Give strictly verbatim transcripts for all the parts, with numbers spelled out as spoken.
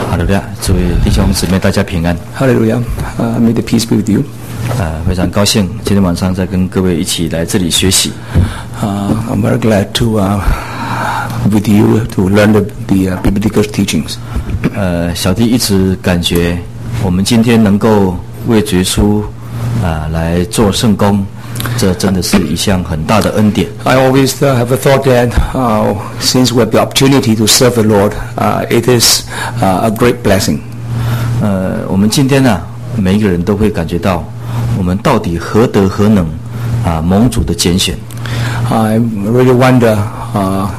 哈利路亚，诸位弟兄姊妹，大家平安。 Hallelujah. Uh, may the peace be with you. 呃，非常高兴今天晚上再跟各位一起来这里学习。 Uh, I'm very glad to uh, with you to learn the, the uh, biblical teachings. 呃，小弟一直感觉我们今天能够为主耶稣啊、呃、来做圣工，这真的是一项很大的恩典。 I always uh, have a thought that uh, since we have the opportunity to serve the Lord, uh, it is uh, a great blessing. 呃，我们今天呢、啊，每一个人都会感觉到，我们到底何德何能啊？蒙主的拣选。 I really wonder, uh,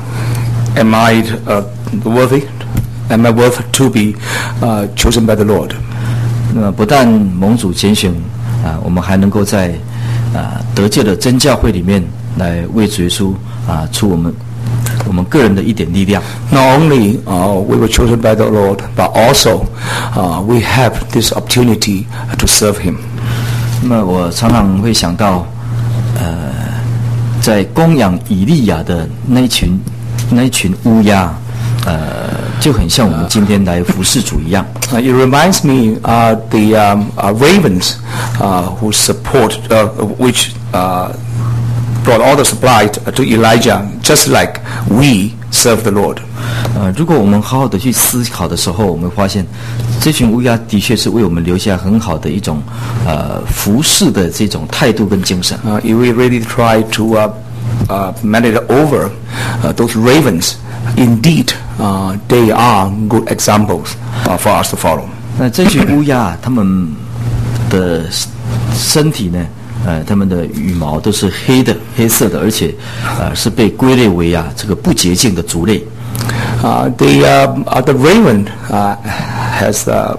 am I uh, worthy? Am I worth to be uh, chosen by the Lord? 那么不但蒙主拣选啊，我们还能够在啊得救的真教会里面来为主耶稣啊出我们我们个人的一点力量。 Not only uh, we were chosen by the Lord, but also uh, we have this opportunity to serve Him. 那么我常常会想到，呃，在供养以利亚的那一群那一群乌鸦，呃，就很像我们今天来服侍主一样。 Uh, it reminds me uh, the um, uh, ravens uh, who support, uh, which uh, brought all the supply to Elijah, just like we serve the Lord. 呃，如果我们好好的去思考的时候，我们会发现，这群乌鸦的确是为我们留下很好的一种呃服侍的这种态度跟精神。 Uh, if we really try to uh, uh, meditate over uh, those ravens, indeed, uh, they are good examples uh, for us to follow. 那这群乌鸦，它们的身体呢？呃，它们的羽毛都是黑的，黑色的，而且，呃，是被归类为啊这个不洁净的族类。 Uh, the uh, uh, the raven uh, has a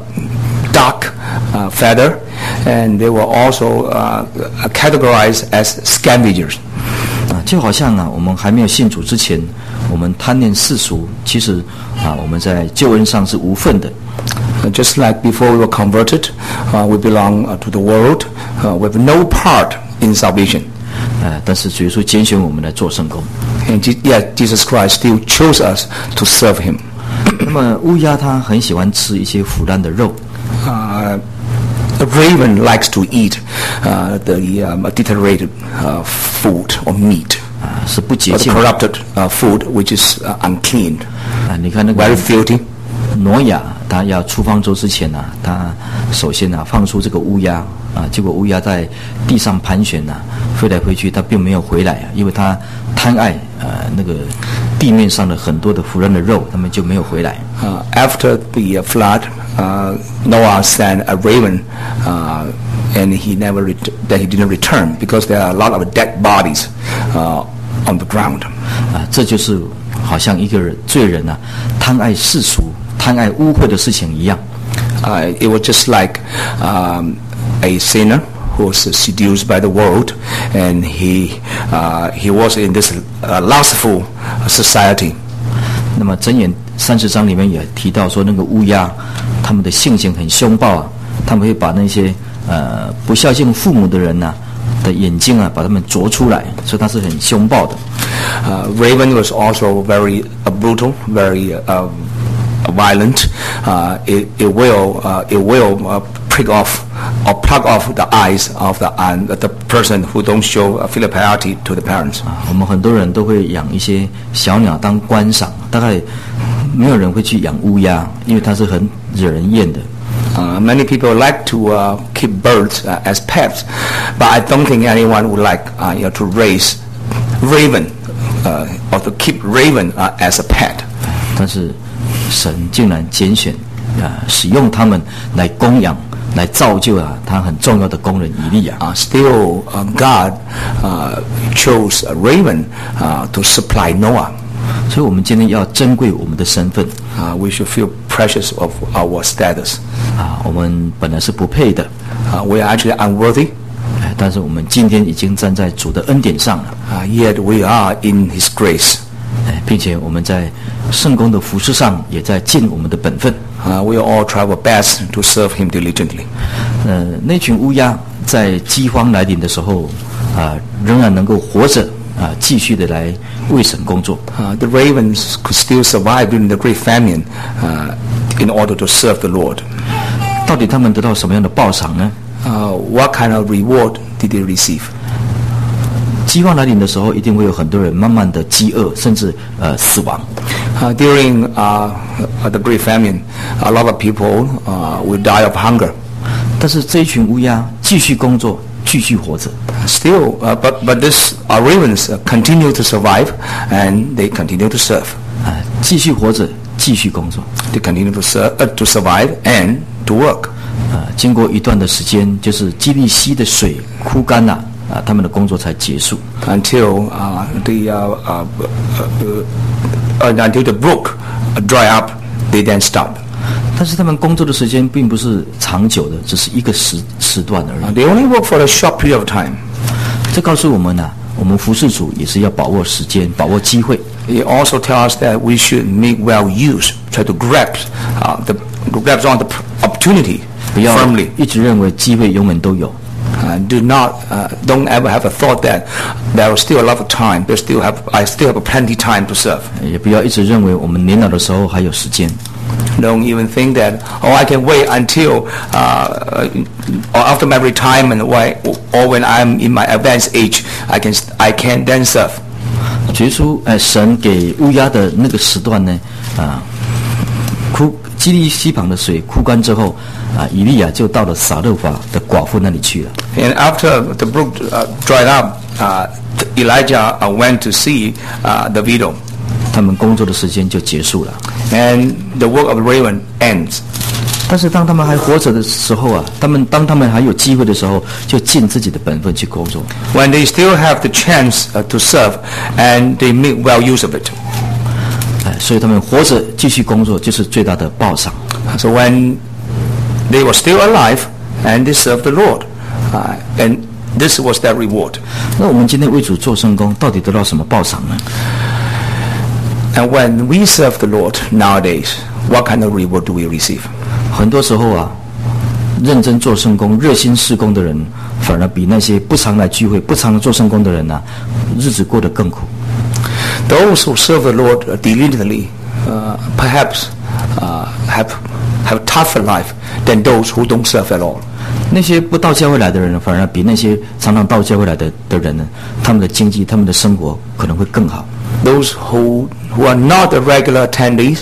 dark uh, feather, and they were also uh, categorized as scavengers. 啊，就好像啊，我们还没有信主之前，我们贪恋世俗，其实啊，我们在救恩上是无份的。 Uh, just like before we were converted, uh, we belong uh, to the world uh, with no part in salvation. 呃，但是主耶稣拣选我们来做圣工。 And yet Jesus Christ still chose us to serve Him. 那么乌鸦它很喜欢吃一些腐烂的肉。 Uh, the raven likes to eat uh, the um, adulterated uh, food or meat. 啊，是不洁 Or 净 the corrupted uh, food which is uh, unclean. 啊，你看那个 Very filthy. 挪亚他要出方舟之前呢、啊，他首先呢、啊、放出这个乌鸦啊，结果乌鸦在地上盘旋呐、啊，飞来飞去，它并没有回来啊，因为它贪爱呃那个地面上的很多的腐烂的肉，它们就没有回来。 Uh, after the uh, flood, uh, Noah sent a raven, uh, and he never ret- that he didn't return because there are a lot of dead bodies uh, on the ground. 啊，这就是好像一个人罪人啊，贪爱世俗。贪爱污秽的事情一样， Uh, it was just like um, a sinner who was seduced by the world, and he uh, he was in this uh, lustful society. 那么箴言三十章里面也提到说，那个乌鸦，他们的性情很凶暴啊，他们会把那些呃不孝敬父母的人呐、啊、的眼睛啊，把他们啄出来，所以他是很凶暴的。 Uh, Raven was also very uh, brutal, very uh, violent. Uh, it, it will uh, it will uh, prick off or plug off the eyes of the uh, the person who don't show uh, filial piety to the parents. 啊，我们很多人都会养一些小鸟当观赏，大概没有人会去养乌鸦，因为它是很惹人厌的。 Uh, many people like to uh, keep birds uh, as pets, but I don't think anyone would like uh, you know, to raise raven uh, or to keep raven uh, as a pet. 但是神竟然拣选啊，使用他们来供养、来造就啊，他很重要的工人以利亚。 Uh, still, uh, God uh, chose a raven uh, to supply Noah. 所以，我们今天要珍贵我们的身份 Uh, we should feel precious of our status. 啊，我们本来是不配的， Uh, we are actually unworthy, 哎，但是我们今天已经站在主的恩典上了， uh, yet we are in His grace. 哎，并且我们在圣工的服事上也在尽我们的本分。 Uh, we all try our best to serve Him diligently. 呃，那群乌鸦在饥荒来临的时候啊，仍然能够活着啊，继续的来为神工作。 Uh, the ravens could still survive during the great famine, uh, in order to serve the Lord. 到底他们得到什么样的报偿呢？ Uh, what kind of reward did they receive? 饥荒来临的时候，一定会有很多人慢慢的饥饿，甚至呃死亡。 Uh, during uh, the Great Famine, a lot of people uh, will die of hunger. 但是这一群乌鸦继续工作，继续活着。 Still, uh, but but this uh, ravens uh, continue to survive, and they continue to serve. 啊，继续活着，继续工作。 They continue to serve, uh, to survive and to work. 啊，经过一段的时间，就是基利溪的水枯干了，啊，他们的工作才结束。 Until uh, the uh, uh, uh, uh, until the brook dry up, they then stop. 但是他们工作的时间并不是长久的，只是一个时时段而 Uh, 已。 they only work for a short period of time. 这告诉我们呢、啊，我们服侍主也是要把握时间，把握机会。 It also tells us that we should make well use, try to grab uh, the grab on the opportunity 不要 firmly. 一直认为机会永远都有。 Uh, do not, uh, don't ever have a thought that there is still a lot of time. There still have, I still have plenty time to serve. 也不要一直认为我们年老的时候还有时间。 Don't even think that, oh, I can wait until uh, or after my retirement, or, or when I'm in my advanced age, I can, I can then serve. 决出，呃，神给乌鸦的那个时段呢，啊，枯基利溪旁的水枯干之后，啊，以利亚就到了撒勒法的寡妇那里去了。 And after the brook uh, dried up, uh, Elijah uh, went to see uh, the widow. 他们工作的时间就结束了。 And the work of the raven ends. 但是当他们还活着的时候啊，他们当他们还有机会的时候，就尽自己的本分去工作。 When they still have the chance uh, to serve, and they make well use of it. 哎，所以他们活着继续工作，就是最大的报偿。 So when they were still alive, and they served the Lord, uh, and this was their reward. 那我们今天为主做圣工，到底得到什么报偿呢？ And when we serve the Lord nowadays, what kind of reward do we receive? 很多时候啊，认真做圣工、热心事工的人，反而比那些不常来聚会、不常做圣工的人呢、啊，日子过得更苦。 Those who serve the Lord diligently, uh, perhaps uh, have have tougher life than those who don't serve at all. 那些不到教会来的人，反而比那些常常到教会来的的人呢，他们的经济、他们的生活可能会更好。 Those who who are not the regular attendees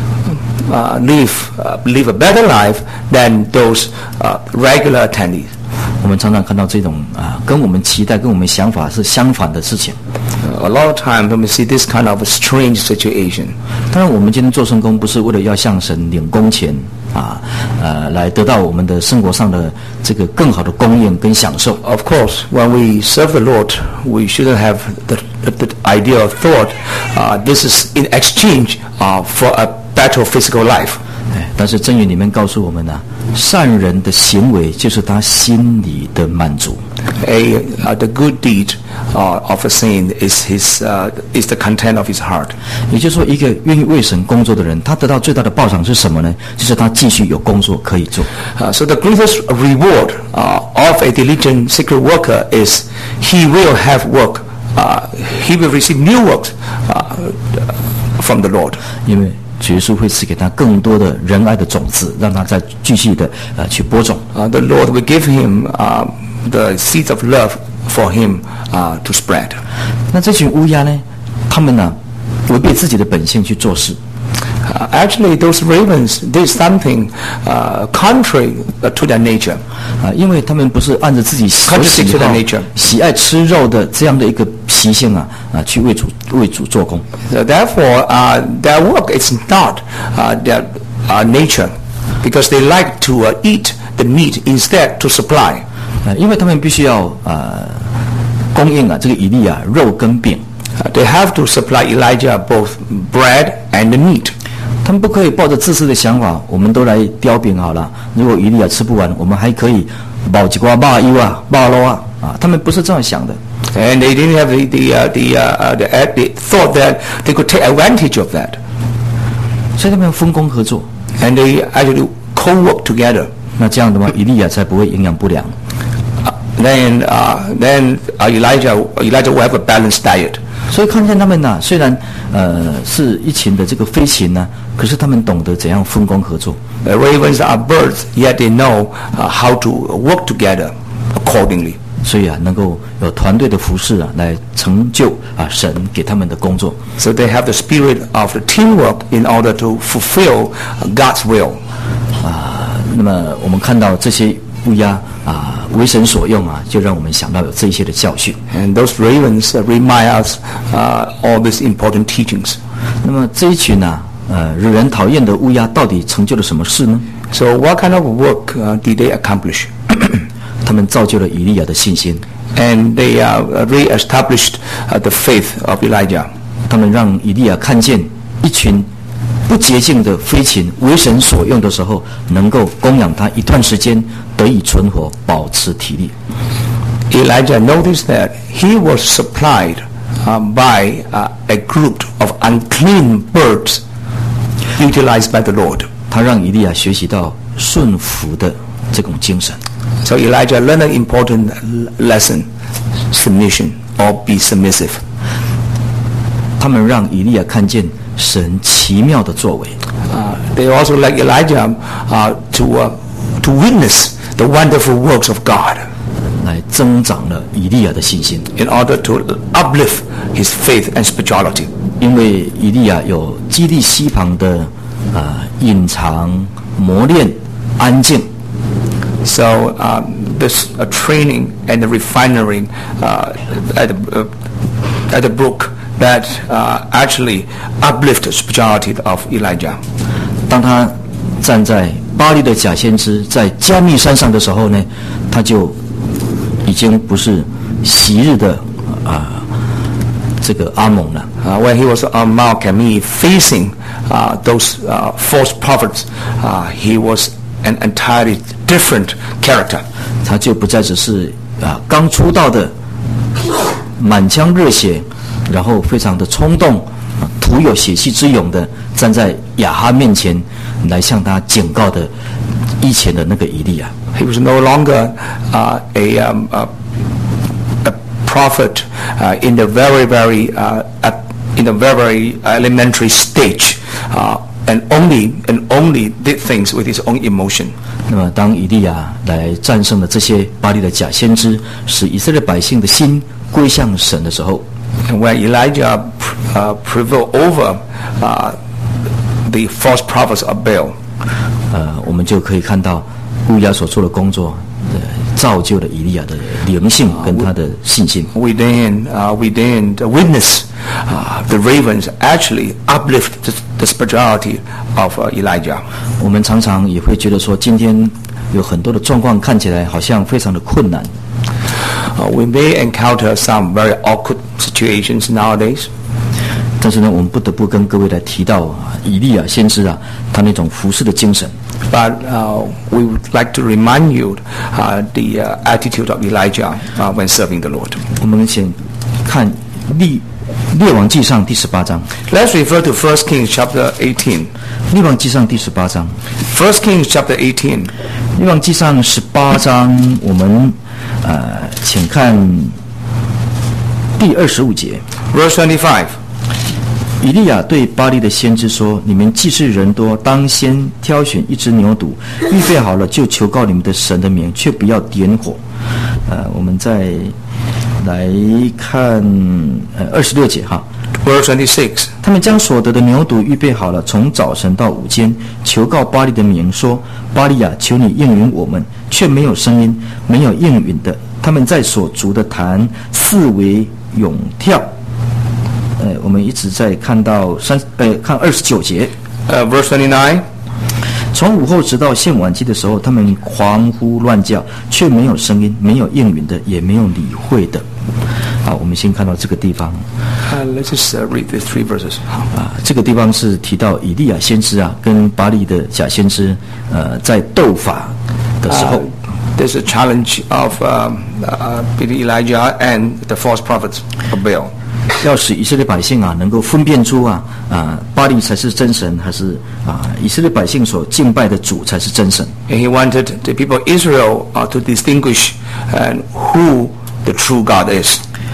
uh, live uh, live a better life than those uh, regular attendees. 我们常常看到这种啊，跟我们期待、跟我们想法是相反的事情。 Uh, a lot of times when we see this kind of a strange situation. 当然，我们今天做圣工不是为了要向神领工钱啊，呃，来得到我们的生活上的这个更好的供应跟享受。 Of course, when we serve the Lord, we shouldn't have the, the, the idea of thought, uh, this is in exchange uh, for a better physical life. 哎，但是箴言里面告诉我们呢、啊，善人的行为就是他心里的满足。 A, uh, the good deed uh, of a saint is his uh, is the content of his heart. 也就是说，一个愿意为神工作的人，他得到最大的报偿是什么呢？就是他继续有工作可以做。 Uh, so the greatest reward uh, of a diligent sacred worker is he will have work. Uh, he will receive new works uh, from the Lord. 因为耶稣会赐给他更多的仁爱的种子，让他再继续的呃去播种。 Uh, the Lord will give him uh, the seeds of love for him uh, to spread. 那这群乌鸦呢，他们呢违背自己的本性去做事。 Uh, actually, those ravens did something uh, contrary to their nature. 啊，因为他们不是按照自己所喜 Contradict to 好 their nature. 喜爱吃肉的这样的一个习性啊啊，去为主为主做工。 So therefore, uh, their work is not uh, their uh, nature, because they like to uh, eat the meat instead to supply. 呃，因为他们必须要呃供应啊这个以利亚肉跟饼， Uh, they have to supply Elijah both bread and the meat. 他们不可以抱着自私的想法，我们都来叼饼好了。如果以利亚吃不完，我们还可以包几瓜肉油啊、肉肉啊啊，他们不是这样想的。 And they didn't have the the uh, the, uh, the, uh, they thought that they could take advantage of that. 所以他们要分工合作。 And they actually co-work together. 那这样的话，以利亚才不会营养不良。 Uh, then uh, then uh, Elijah Elijah will have a balanced diet. 所以看见他们呐、虽然呃，是一群的这个飞禽呢、啊，可是他们懂得怎样分工合作。 The ravens are birds, yet they know uh, how to work together accordingly. 所以啊，能够有团队的服侍啊，来成就啊神给他们的工作。 So they have the spirit of the teamwork in order to fulfill God's will. 啊，那么我们看到这些乌鸦啊，为神所用啊，就让我们想到有这一些的教训。 And those ravens uh, remind us uh, all these important teachings. 那么这一群啊，呃，惹人讨厌的乌鸦到底成就了什么事呢？ So what kind of work uh, did they accomplish? 他们造就了以利亚的信心。 And they uh, re-established uh, the faith of Elijah. 他们让以利亚看见一群不洁净的飞禽为神所用的时候，能够供养他一段时间，得以存活，保持体力。 Elijah noticed that he was supplied uh, by uh, a group of unclean birds utilized by the Lord. 他让以利亚学习到顺服的这种精神。 So Elijah learned an important lesson: submission or be submissive. 他们让以利亚看见神奇妙的作为。 Uh, they also like Elijah uh, to uh, to witness the wonderful works of God. 来增长了以利亚的信心。 In order to uplift his faith and spirituality. 因为以利亚有基利溪旁的啊、呃、隐藏、磨练、安静。 So um, this uh, training and the refinery uh, at, the, uh, at the brook that uh, actually uplift the spirituality of Elijah. 当他站在巴黎的假先知在加密山上的时候呢，他就已经不是昔日的啊、呃、这个阿蒙了。 Uh, when he was on Mount Carmel facing uh, those uh, false prophets, uh, he was an entirely different character. 他就不再只是啊刚出道的满腔热血，然后非常的冲动，啊徒有血气之勇的站在亚哈面前来向他警告的以前的那个以利亚。 He was no longer uh, a, um, a, a prophet uh, in the very, very, uh, at, in the very, very elementary stage, uh, and only and only did things with his own emotion. 那么，当以利亚来战胜了这些巴黎的假先知，使以色列百姓的心归向神的时候， And when Elijah uh, prevailed over uh, the false prophets of Baal, 呃，我们就可以看到乌鸦所做的工作，呃，造就了以利亚的灵性跟他的信心。 we then uh, we then witness uh, the ravens actually uplift the, the spirituality of uh, Elijah. 我们常常也会觉得说，今天有很多的状况看起来好像非常的困难。 Uh, we may encounter some very awkward situations nowadays. 但是呢，我们不得不跟各位来提到啊，以利亚先知啊，他那种服侍的精神。 But uh, we would like to remind you uh, the uh, attitude of Elijah uh, when serving the Lord. 我们先看列列王记上第十八章。 Let's refer to First Kings chapter eighteen. 列王记上第十八章。 First Kings chapter eighteen. 列王记上十八章，我们呃，请看第二十五节。 Verse twenty-five. 以利亚对巴黎的先知说：“你们既是人多，当先挑选一只牛犊，预备好了就求告你们的神的名，却不要点火。”呃，我们再来看呃二十六节哈。 Verse twenty-six. 他们将所得的牛犊预备好了，从早晨到午间，求告巴黎的名，说：“巴黎啊，求你应允我们。”却没有声音，没有应允的。他们在所筑的坛四围涌跳。呃，我们一直在看到三呃看二十九节。 Uh, verse twenty-nine. 从午后直到献晚祭的时候，他们狂呼乱叫，却没有声音，没有应允的，也没有理会的。好，我们先看到这个地方。 Uh, let's just uh, read the three verses. 啊，这个地方是提到以利亚先知啊，跟巴黎的假先知，呃，在斗法的时候。 Uh, there's a challenge of um, uh, Elijah and the false prophets of Baal. 要使以色列百姓啊能够分辨出啊啊巴黎才是真神，还是啊以色列百姓所敬拜的主才是真神。 And he wanted the people of Israel uh, to distinguish and who the true God is.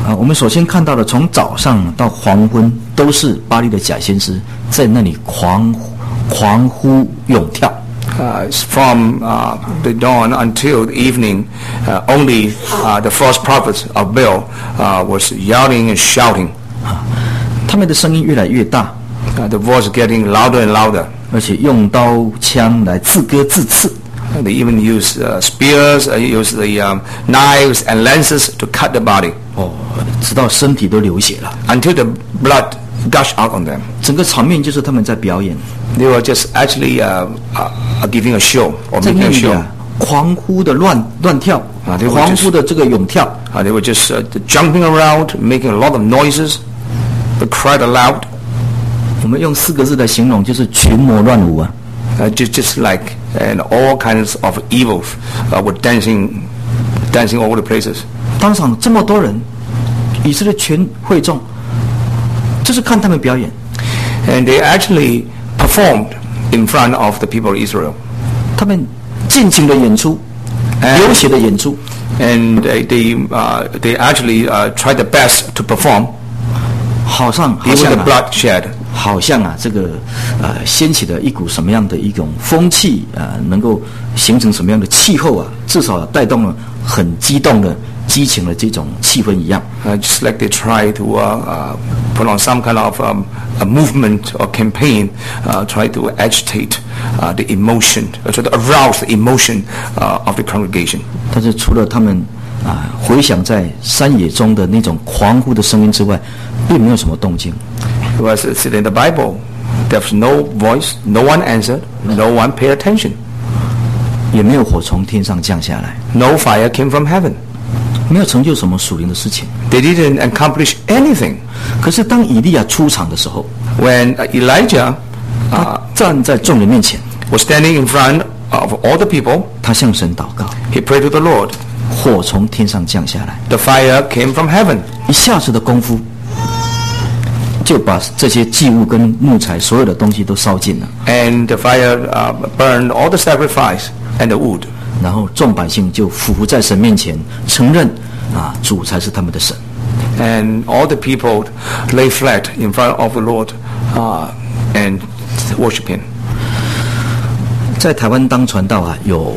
啊，我们首先看到的，从早上到黄昏，都是巴力的假先知在那里狂狂呼咏跳。 Uh, from uh, the dawn until the evening, uh, only uh, the false prophets of Baal uh, was yelling and shouting. 啊，他们的声音越来越大。 Uh, the voice getting louder and louder. 而且用刀枪来自割自刺。 Uh, they even use uh, spears, uh, use the um, knives and lances to cut the body. 哦，直到身体都流血了。 Until the blood gushed out on them. 整个场面就是他们在表演。 They were just actually uh, uh, giving a show or 在 making 那 a 里 show. 啊，狂呼的乱乱跳， 啊they were 狂 just- 呼的这个咏跳。 Uh, they were just uh, jumping around, making a lot of noises. They cried aloud. 我们用四个字来形容，就是群魔乱舞啊。 Uh, just, just like and all kinds of evils uh, were dancing, dancing all the places. 当场这么多人，以色列全会众，就是看他们表演。 And they actually performed in front of the people of Israel. 他们尽情的演出，流血的演出。 And they, they, uh, they actually uh, tried their best to perform, 好像好 even 像 the 啊， bloodshed. 好像啊，这个呃掀起了一股什么样的一种风气啊、呃，能够形成什么样的气候啊？至少带动了很激动的、激情的这种气氛一样。 Uh, just like they try to uh, uh, put on some kind of um, a movement or campaign, uh, try to agitate uh, the emotion, uh, try to arouse the emotion uh, of the congregation. 但是除了他们啊、呃、回响在山野中的那种狂呼的声音之外，并没有什么动静。 Because it's in the Bible, there was no voice, no one answered, no one paid attention. 也没有火从天上降下来， No fire came from heaven. 没有成就什么属灵的事情。 They didn't accomplish anything. 可是当以利亚出场的时候， When uh, Elijah 他 uh, 站在众人面前， was standing in front of all the people, 他向神祷告， he prayed to the Lord. 火从天上降下来， The fire came from heaven. 一下子的功夫，就把这些祭物跟木材所有的东西都烧尽了。 And the fire uh, burned all the sacrifice and the wood. 然后众百姓就俯伏在神面前，承认啊，主才是他们的神。 And all the people lay flat in front of the Lord uh, and worship Him. 在台湾当传道啊，有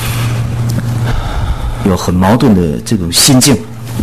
有很矛盾的这种心境。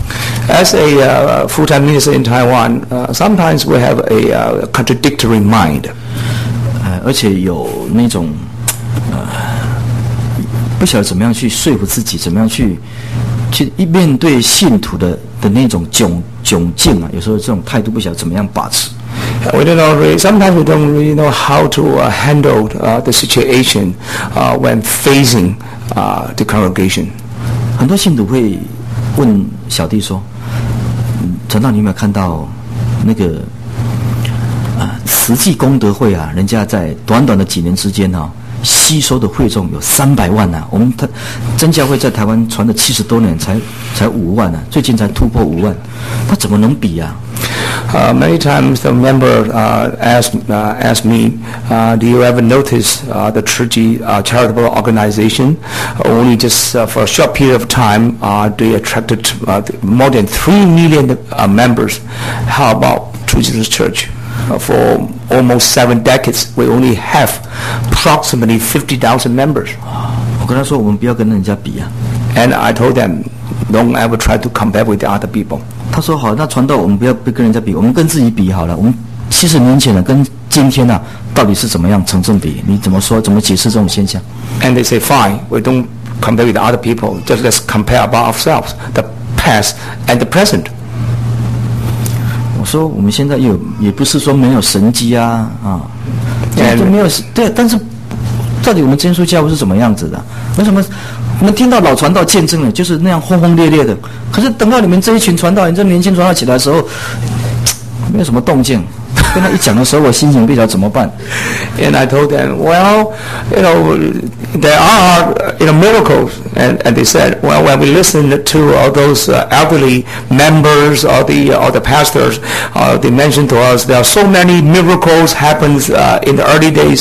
As a uh, full-time minister in Taiwan, uh, sometimes we have a uh, contradictory mind. 呃，而且有那种呃，不晓得怎么样去说服自己，怎么样去去一面对信徒的的那种窘窘境啊，有时候这种态度不晓得怎么样把持。 We don't know really, sometimes we don't really know how to uh, handle uh, the situation uh, when facing uh, the congregation. 很多信徒会问小弟说：“嗯，传道，你有没有看到那个啊慈济功德会啊？人家在短短的几年之间啊，吸收的会众有三百万呐、啊。我们他真教会在台湾传了七十多年，才才五万啊，最近才突破五万，他怎么能比啊？” Uh, many times the member uh, asked, uh, asked me, uh, do you ever notice uh, the Churchy uh, charitable organization? Only just uh, for a short period of time, uh, they attracted uh, more than three million uh, members. How about True Jesus Church? Uh, for almost seven decades, we only have approximately fifty thousand members. 我跟他说，我们不要跟人家比啊。 And I told them, don't ever try to compare with the other people. 他说好，那传道我们不要跟人家比，我们跟自己比好了。我们七十年前呢，跟今天呢，到底是怎么样成正比？你怎么说？怎么解释这种现象？ And they say, fine, we don't compare with other people. Just let's compare about ourselves, the past and the present. 我说我们现在有，也不是说没有神迹啊啊， And- 就没有对，但是到底我们真耶稣教会是怎么样子的？为什么我们听到老传道见证了，就是那样轰轰烈烈的？可是等到你们这一群传道人，这年轻传道起来的时候，没有什么动静。跟他一讲的时候，我心情不晓得怎么办。 And I told them, well, you know, there are you know miracles. And, and they said, well, when we listen to all those uh, elderly members or the or the pastors, uh, they mentioned to us there are so many miracles happens uh, in the early days,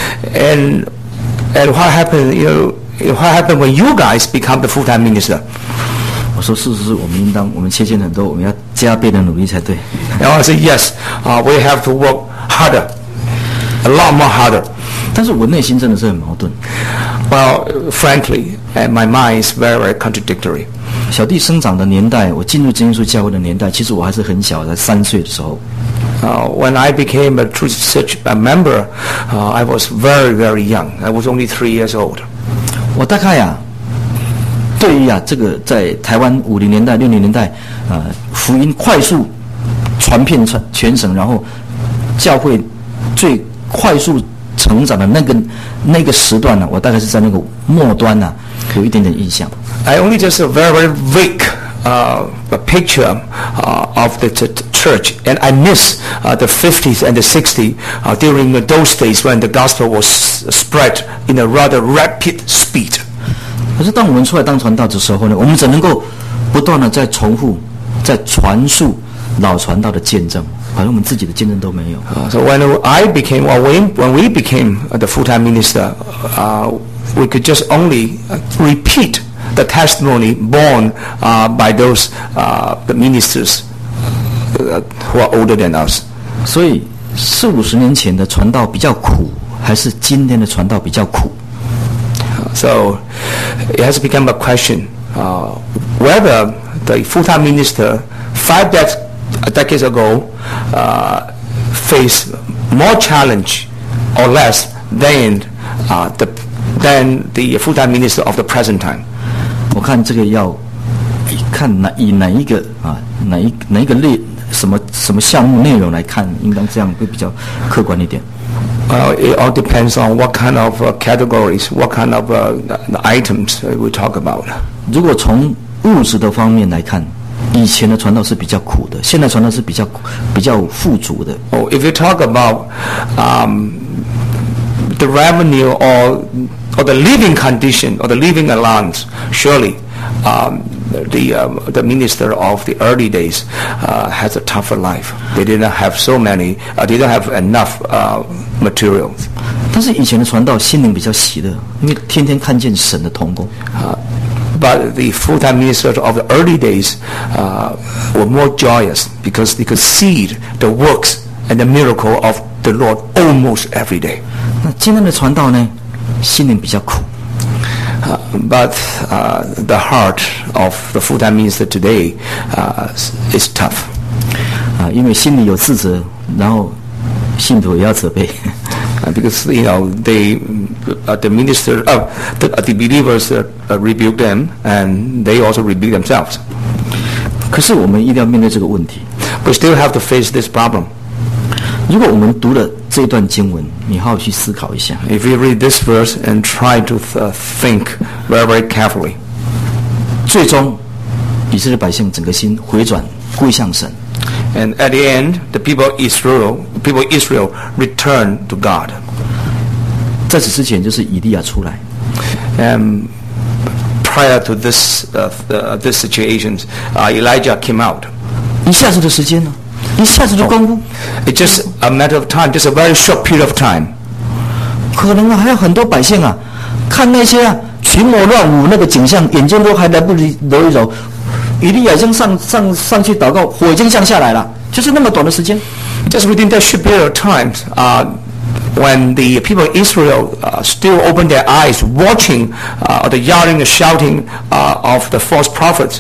and and what happened, you know, what happened when you guys become the full-time minister? 我我说是是是，我们应当我们缺陷很多，我们要加倍的努力才对。 And I say yes, uh, we have to work harder, a lot more harder. 但是我内心真的是很矛盾。 Well, frankly, and my mind is very, very contradictory. 小弟生长的年代，我进入真耶稣教会的年代，其实我还是很小，才三岁的时候。 Uh, when I became a Truth Church a member, uh, I was very, very young. I was only three years old. 我大概呀、啊，对于啊这个在台湾五零年代、六零年代，呃，福音快速传遍全全省，然后教会最快速成长的那个那个时段呢、啊，我大概是在那个末端呢、啊，有一点点印象。 I only just a very, very vague uh, a picture uh, of the t- church, and I miss uh, the fifties and the sixties uh, during those days when the gospel was spread in a rather rapid speed. 可是当我们出来当传道的时候呢，我们只能够不断的在重复，在传述老传道的见证，好像我们自己的见证都没有。 Uh, so when I became, or when, when we became the full-time minister, uh, we could just only repeat the testimony borne uh, by those uh, the ministers uh, who are older than us. 所以四五十年前的传道比较苦，还是今天的传道比较苦？ So it has become a question uh, whether the full-time minister five dec- decades ago uh, faced more challenge or less than uh, the than the full-time minister of the present time. 我看这个要看哪以哪一个啊哪一哪一个类什么什么项目内容来看，应当这样会比较客观一点。 Well, it all depends on what kind of uh, categories, what kind of uh, the items we talk about. 如果从物质的方面来看，以前的传道是比较苦的，现在传道是比较比较富足的。 Oh, if you talk about um, the revenue or or the living condition or the living allowance, surely um, the uh, the minister of the early days uh, has a tougher life. They didn't have so many. Uh, they didn't have enough uh, materials. 但是以前的传道心灵比较喜乐，因为天天看见神的同工。 Uh, but the full-time ministers of the early days uh, were more joyous because they could see the works and the miracle of the Lord almost every day. 那今天的传道呢，心灵比较苦。 Uh, but uh, the heart of the full-time minister today uh, is tough. 啊，因为心里有自责，然后信徒也要责备。 Uh, because you know they, uh, the minister, uh, the, uh, the believers uh, uh, rebuke them, and they also rebuke themselves. 可是我们一定要面对这个问题。 We still have to face this problem. 如果我们读了这段经文，你好好去思考一下。 If you read this verse and try to th- think very, very carefully, 最终，以色列百姓整个心回转归向神。 and at the end, the people of Israel, people of Israel returned to God. 在此之前，就是以利亚出来。 Um, prior to this, uh, uh, this situation, uh, Elijah came out. 一下子的时间呢，一下子的功夫， It's just a matter of time, just a very short period of time. 可能啊还有很多百姓啊，看那些啊群魔乱舞那个景象，眼睛都还来不及揉一揉。以利亚已经上上上去祷告，火已经降下来了，就是那么短的时间。 Just within that short period of time, uh, when the people of Israel uh, still opened their eyes, watching uh, the yelling and shouting uh, of the false prophets,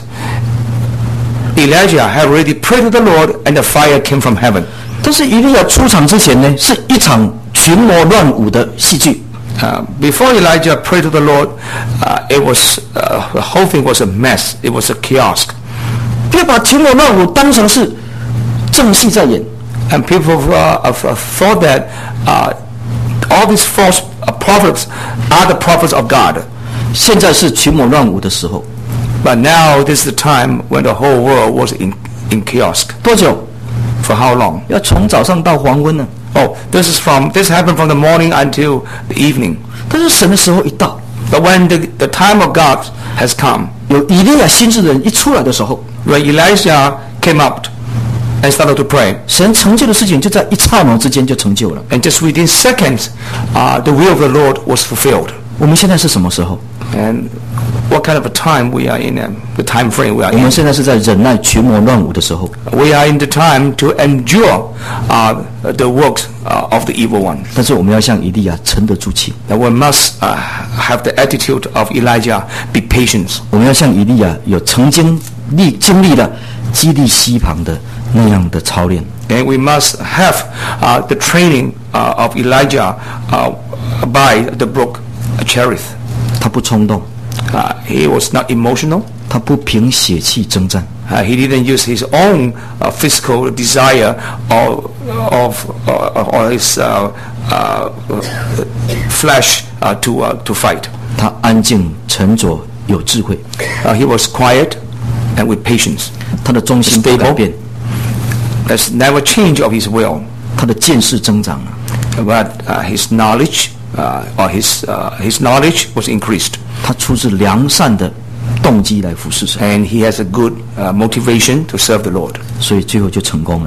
Elijah had already prayed to the Lord, and the fire came from heaven. 但是以利亚出场之前呢，是一场群魔乱舞的戏剧。 Uh, before Elijah prayed to the Lord, uh, it was uh, the whole thing was a mess. It was a kiosk, 不要把群魔乱舞当成是正戏在演。 and people uh, uh, thought that uh, all these false uh, prophets are the prophets of God. 现在是群魔乱舞的时候。 But now this is the time when the whole world was in in kiosk. 多久？ For how long? 要从早上到黄昏呢。 Oh, this is from this happened from the morning until the evening. 但是神的时候一到， But when the the time of God has come, 有以利亚心智的人一出来的时候， when Elijah came out and started to pray, 神成就的事情就在一刹那之间就成就了。 and just within seconds, uh, the will of the Lord was fulfilled. 我们现在是什么时候？ And what kind of a time we are in, um, the time frame we are 我们 in. 现在是在忍耐群魔乱舞的时候， We are in the time to endure uh, the works uh, of the evil one. 但是我们要像以利亚沉得住气， That we must uh, have the attitude of Elijah, be patient. 我们要像以利亚有曾经历经历了基利溪旁的那样的操练。 And we must have uh, the training uh, of Elijah uh, by the brook Cherith. 他不冲动， Uh, he was not emotional. 他不凭血气征战， Uh, he didn't use his own uh, physical desire or of uh, or his uh, uh, flesh uh, to uh, to fight. 他安静沉着有智慧， Uh, he was quiet and with patience. 他的忠心不改变， There's never change of his will, 他的见识增长了， but uh, his knowledge uh, or his uh, his knowledge was increased, 他出自良善的动机来服侍神， and he has a good uh, motivation to serve the Lord, 所以最后就成功了。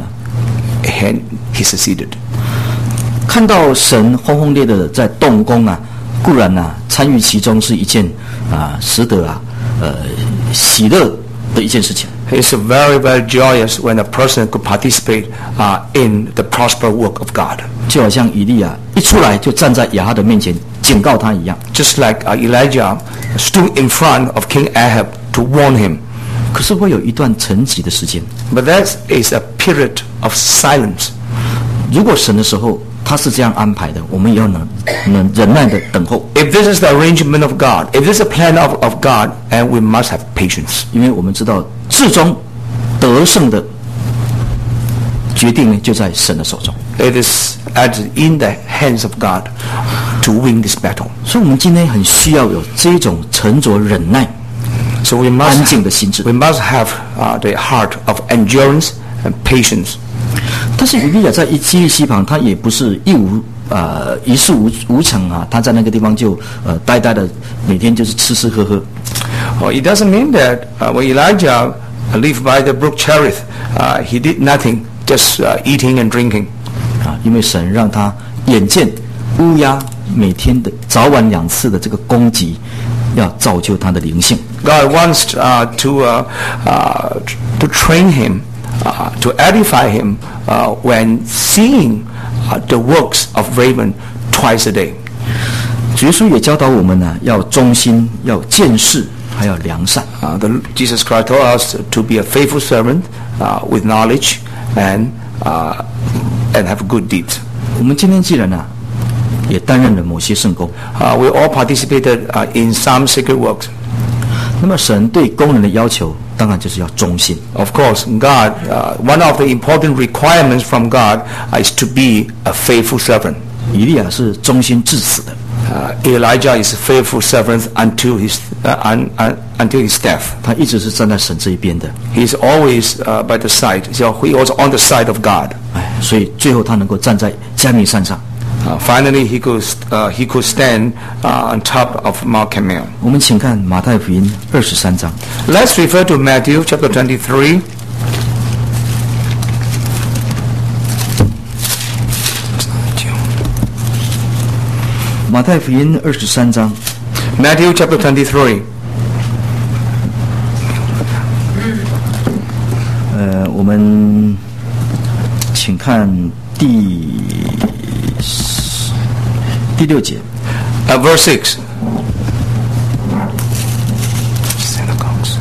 and he succeeded. 看到神轰轰烈烈的在动工啊，固然啊参与其中是一件啊值得啊呃喜乐的一件事情。 It's very, very joyous when a person could participate uh, in the prosper work of God. 就好像以利亚一出来就站在亚哈的面前警告他一样。 Just like uh, Elijah stood in front of King Ahab to warn him. 可是会有一段沉寂的时间。 But that is a period of silence. 如果神的时候他是这样安排的，我们也要能能忍耐的等候， If this is the arrangement of God, if this is a plan of, of God, and we must have patience. 因为我们知道至终得胜的决定呢就在神的手中。 It is at in the hands of God to win this battle. 所以，我们今天很需要有这种沉着忍耐、 So we 安 must 静的心智。 we must have uh, the heart of endurance and patience. 但是以利亚在一基利溪旁，他也不是一无呃一事无无成啊，他在那个地方就呃呆呆的，每天就是吃吃喝喝。 Well, it doesn't mean that uh, when Elijah lived by the brook Cherith, uh, he did nothing, just uh, eating and drinking. 啊，因为神让他眼见乌鸦每天的早晚两次的这个攻击，要造就他的灵性。 God wants uh, to uh, uh, to train him, uh, to edify him uh, when seeing uh, the works of raven twice a day. 主耶稣也教导我们呢，要忠心，要见识，还要良善。 Uh, the, Jesus Christ told us to be a faithful servant uh, with knowledge and uh, and have good deeds. 我们今天既然呢，也担任了某些圣工， Uh, we all participated uh, in some sacred works. 那么神对工人的要求，当然就是要忠心。 Of course, God, uh, one of the important requirements from God uh, is to be a faithful servant. 以利亚是忠心至死的， Uh, Elijah is a faithful servant until his uh, un, un, until his death. 他一直是站在神这一边的。 He is always uh, by the side. So he was on the side of God. 哎，所以最后他能够站在加密山上。 Uh, finally, he could uh, he could stand uh, on top of Mount Carmel. 我们请看马太福音二十三章。 Let's refer to Matthew chapter twenty-three. 马太福音二十三章， Matthew chapter twenty-three. 呃，我们请看第第六节。 Uh, verse six. Synagogues.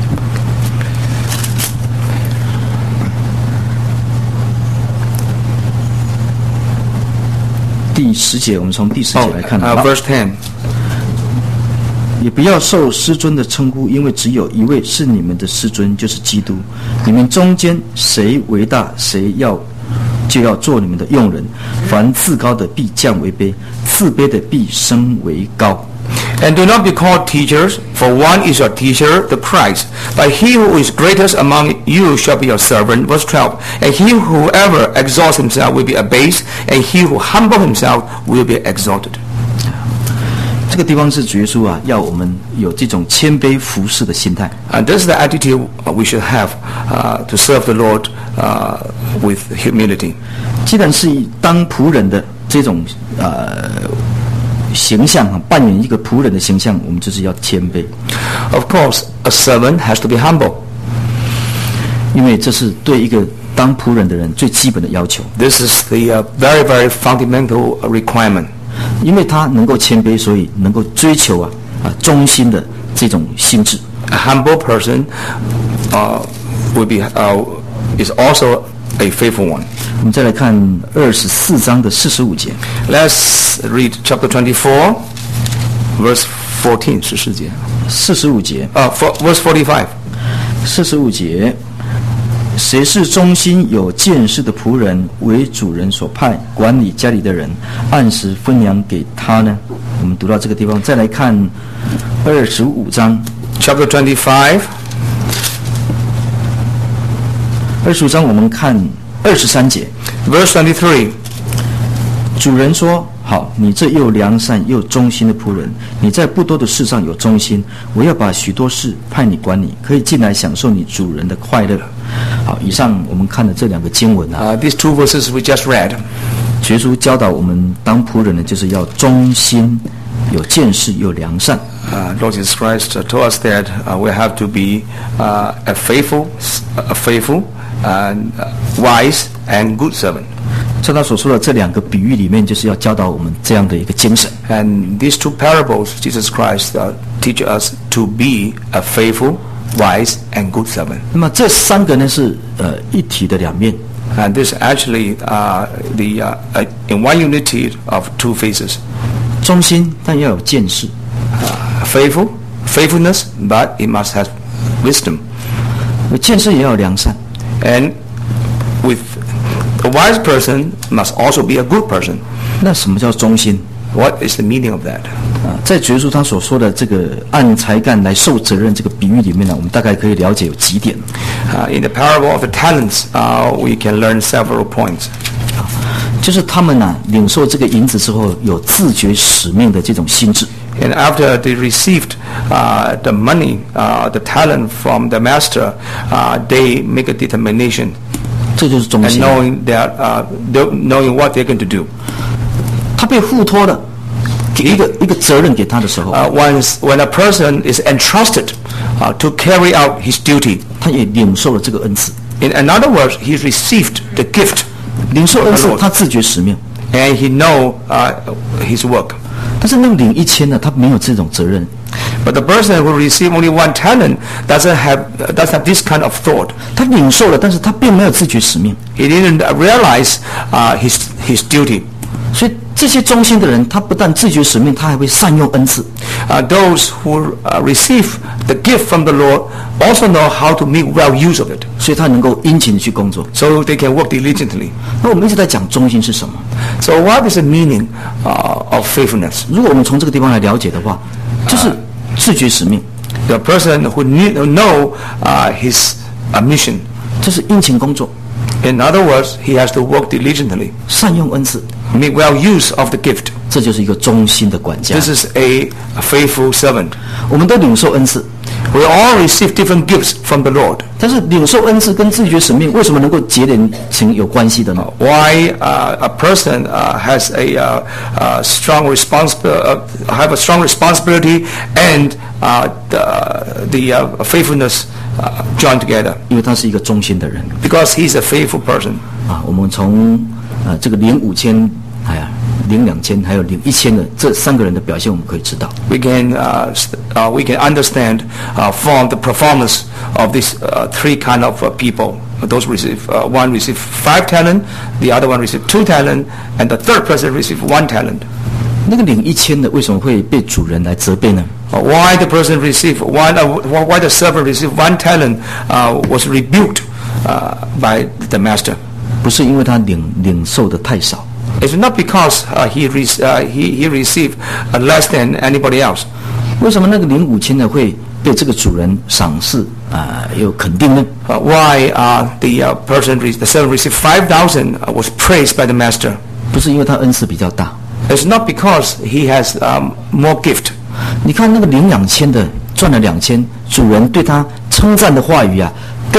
第十节，我们从第十节 Oh, 来看。 uh, 好 verse ten. 也不要受师尊的称呼，因为只有一位是你们的师尊，就是基督。你们中间谁为大，谁要就要做你们的用人。凡自高的必降为卑，自卑的必升为高。 And do not be called teachers, for one is your teacher, the Christ. But he who is greatest among you shall be your servant. Verse twelve. And he who ever exalts himself will be abased, and he who humbles himself will be exalted. 这个地方是主耶稣啊，要我们有这种谦卑服侍的心态。 And this is the attitude we should have uh, to serve the Lord uh, with humility. 既然是当仆人的这种呃形象啊，扮演一个仆人的形象，我们就是要谦卑。 Of course, a servant has to be humble. 因为这是对一个当仆人的人最基本的要求。 This is the uh, very, very fundamental requirement. 因为他能够谦卑，所以能够追求啊啊忠心的这种心智。 A humble person uh, will be uh, is also a faithful one. 我们再来看二十四章的四十五节。 Let's read chapter twenty-four, verse fourteen. 十四节。 四十五节。 Uh, for, verse forty-five. 四十五节。谁是忠心有见识的仆人，为主人所派，管理家里的人，按时分粮给他呢？我们读到这个地方，再来看二十五章。 Chapter twenty-five. 二十五章我们看二十三节。 Verse twenty-three. 主人说：好，你这又良善又忠心的仆人，你在不多的事上有忠心，我要把许多事派你管理，可以进来享受你主人的快乐。好，以上我们看的这两个经文啊、 uh, these two verses we just read. 耶稣教导我们当仆人呢，就是要忠心、有见识、又良善。 Uh, Lord Jesus Christ uh, told us that uh, we have to be uh, a faithful, a faithful, and uh, wise and good servant. 在他所说的这两个比喻里面，就是要教导我们这样的一个精神。 And these two parables, Jesus Christ uh, teach us to be a faithful, wise, and good servant. 那么这三个呢是呃一体的两面。 And this actually uh, the uh, uh, in one unity of two faces. 忠心，但要有见识。 Uh, faithful, faithfulness, but it must have wisdom. 有见识也要有良善。 And with a wise person must also be a good person. 那什么叫忠心？ What is the meaning of that? 啊，在耶稣他所说的这个按才干来受责任这个比喻里面呢，我们大概可以了解有几点。 Uh, in the parable of the talents, uh, we can learn several points. 就是他们呢、啊、领受这个银子之后，有自觉使命的这种心智。 And after they received uh, the money, uh, the talent from the master, uh, they make a determination. 这就是忠 And 心。 knowing that, uh, knowing what they're going to do. 他被付托了，给一个一个责任给他的时候， Uh, once when a person is entrusted uh, to carry out his duty, 他也领受了这个恩赐。 in other words, he received the gift, 领受恩赐，他自觉使命。 and he know uh, his work. 但是那个领一千的，他没有这种责任。 But the person who received only one talent doesn't have doesn't have this kind of thought. 他领受了，但是他并没有自觉使命。 He didn't realize uh, his his duty. 所以这些忠心的人，他不但自觉使命，他还会善用恩赐。 Uh, those who uh, receive the gift from the Lord also know how to make well use of it, 所以他能够殷勤的去工作。 so they can work diligently. 那我们一直在讲忠心是什么？ So what is the meaning uh, of faithfulness? 如果我们从这个地方来了解的话，就是自觉使命， The person who need to know uh, his uh, mission. 就是殷勤工作， In other words, he has to work diligently, 善用恩赐， make well use of the gift. 这就是一个忠心的管家。 This is a, a faithful servant. 我们都领受恩赐， We all receive different gifts from the Lord. 但是领受恩赐跟自觉使命为什么能够结连成有关系的呢？ Why uh, a person uh, has a uh, uh, strong responsibility, uh, have a strong responsibility, and uh, the, the uh, faithfulness uh, joined together? 因为他是一个忠心的人 Because he's a faithful person. 啊。我们从呃这个领五千，哎呀，领两千，还有领一千的这三个人的表现，我们可以知道。 We can uh, uh, we can understand uh, from the performance of these uh, three kind of uh, people. Those receive uh, one receive five talent, the other one receive two talent, and the third person receive one talent. 那个领一千的为什么会被主人来责备呢？ Uh, why the person receive one? Uh, why the servant receive one talent uh, was rebuked uh, by the master? 不是因为他领领受的太少， It's not because uh, he, re- uh, he he received uh, less than anybody else. 为什么那个领五千的会被这个主人赏识啊、呃，又肯定呢？ Uh, why uh, the uh, person re- the servant received five thousand uh, was praised by the master? 不是因为他恩赐比较大。 It's not because he has um, more gift. 你看那个领两千的赚了两千，主人对他称赞的话语啊，跟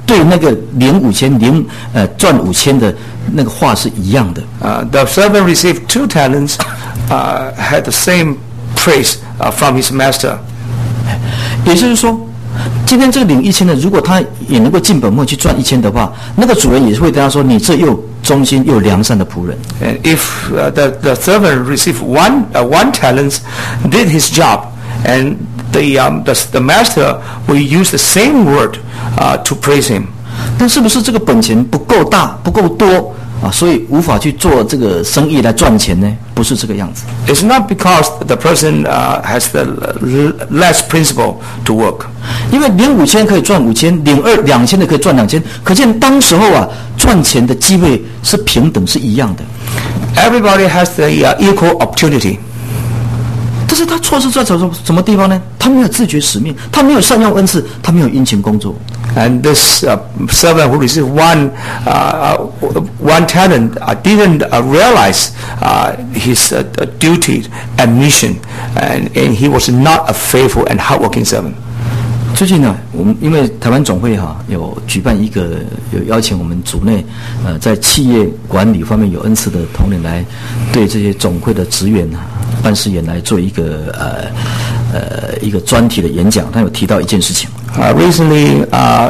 对那个领五千领呃赚五千的那个话是一样的。 Uh, the servant received two talents, uh, had the same praise uh, from his master. 也就是说，今天这个领一千的，如果他也能够尽本末去赚一千的话，那个主人也会对他说：“你这又忠心又良善的仆人。” And if uh, the the servant received one uh, one talent, did his job, and the um, the, the master will use the same word uh, to praise him. 但是不是这个本钱不够大、不够多啊，所以无法去做这个生意来赚钱呢？不是这个样子。 It's not because the person uh, has the less principle to work. 因为领五千可以赚五千，领二两千的可以赚两千，可见当时候啊，赚钱的机会是平等是一样的。 Everybody has the uh, equal opportunity. 但是他错是在什么什么地方呢？他没有自觉使命，他没有善用恩赐，他没有殷勤工作。 And this uh, servant who received one uh, one talent uh, didn't uh, realize uh, his uh, duty and mission, and, and he was not a faithful and hardworking servant. 最近呢，我们因为台湾总会哈、啊、有举办一个有邀请我们组内呃在企业管理方面有恩赐的同仁来对这些总会的职员啊办事员来做一个呃呃一个专题的演讲，他有提到一件事情。 Uh, recently, uh,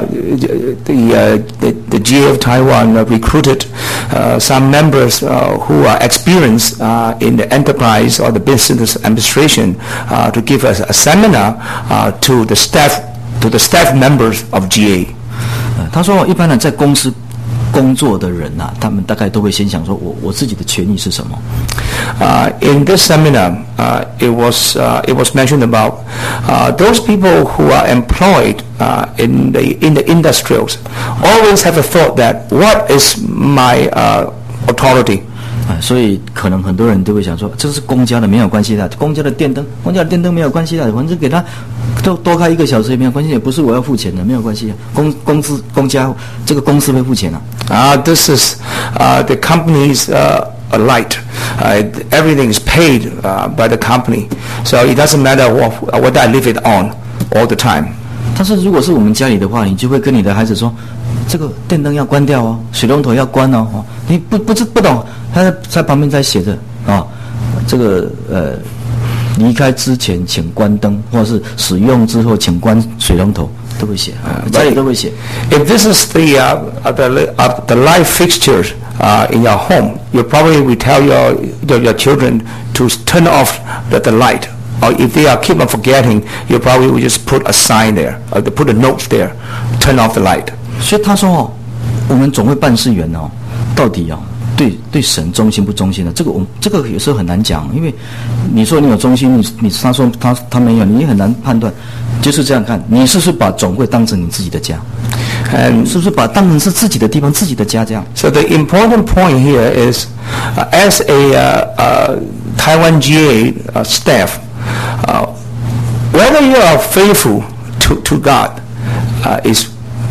the, uh, the the G A of Taiwan uh, recruited uh, some members uh, who are experienced uh, in the enterprise or the business administration uh, to give us a seminar uh, to the staff to the staff members of G A. 呃，他说，一般呢，在公司工作的人啊，他们大概都会先想说，我我自己的权益是什么。 Uh, in this seminar, uh, it was uh, it was mentioned about uh, those people who are employed uh, in the in the industrials always have a thought that what is my uh, authority. 啊，所以可能很多人都会想说，这是公家的没有关系的，公家的电灯，公家的电灯没有关系的，反正给他多多开一个小时也没有关系，也不是我要付钱的，没有关系，公公司公家这个公司会付钱啊。 Ah, uh, this is uh, the company's uh, a light. Uh, everything is paid uh, by the company, so it doesn't matter what what I leave it on all the time. 但是如果是我们家里的话，你就会跟你的孩子说，这个电灯要关掉哦，水龙头要关哦，哦你不不知不懂，他在在旁边在写着啊、哦，这个呃，离开之前请关灯，或者是使用之后请关水龙头，都会写，啊、家里都会写。 If this is the uh, the uh, the light fixtures uh, in your home, you probably will tell your your, your children to turn off the, the light. Or if they are keep on forgetting, you probably will just put a sign there, or put a note there, turn off the light. 所以他说哦，我们总会办事员哦，到底哦，对对神忠心不忠心的，这个我这个有时候很难讲，因为你说你有忠心，你你他说他他没有，你也很难判断。就是这样看，你是不是把总会当成你自己的家？ And 是不是把当成是自己的地方、自己的家这样？ So the important point here is, uh, as a uh, uh, Taiwan G A uh, staff, uh, whether you are faithful to to God uh, is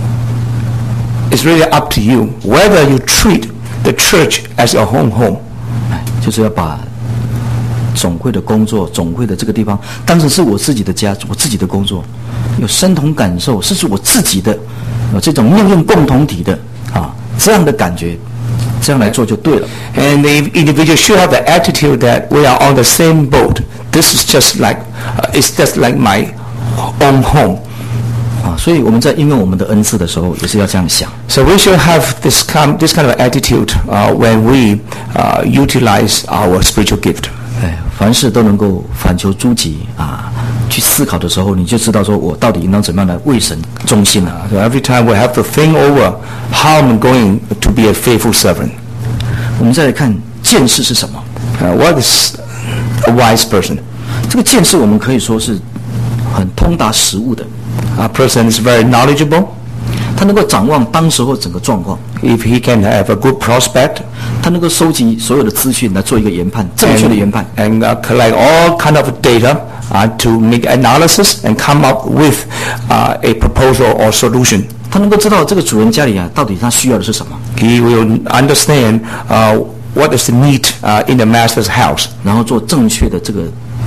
is really up to you. Whether you treat the church as your home home. 就是要把总会的工作、总会的这个地方当成是我自己的家、我自己的工作，有身同感受，是是我自己的，有这种命运共同体的啊，这样的感觉，这样来做就对了。 And the individual should have the attitude that we are on the same boat. This is just like uh, it's just like my own home. 啊，所以我们在应用我们的恩赐的时候，也是要这样想。 So we should have this kind this kind of attitude uh, when we uh, utilize our spiritual gift. 哎，凡事都能够反求诸己啊，去思考的时候，你就知道说我到底应当怎么样来为神忠心了。 So every time we have to think over how I'm going to be a faithful servant. 我们再来看见识是什么？ Uh, what is a wise person? 这个见识我们可以说是很通达实务的。 A person is very knowledgeable. 他能够掌握当时候整个状况。 If he can have a good prospect. 他能够收集所有的资讯来做一个研判，正确的研判。 And, and uh, collect all kind of data uh, to make analysis and come up with uh, a proposal or solution. 他能够知道这个主人家里啊，到底他需要的是什么。 He will understand uh, what is the need uh, in the master's house. 然后做正确的这个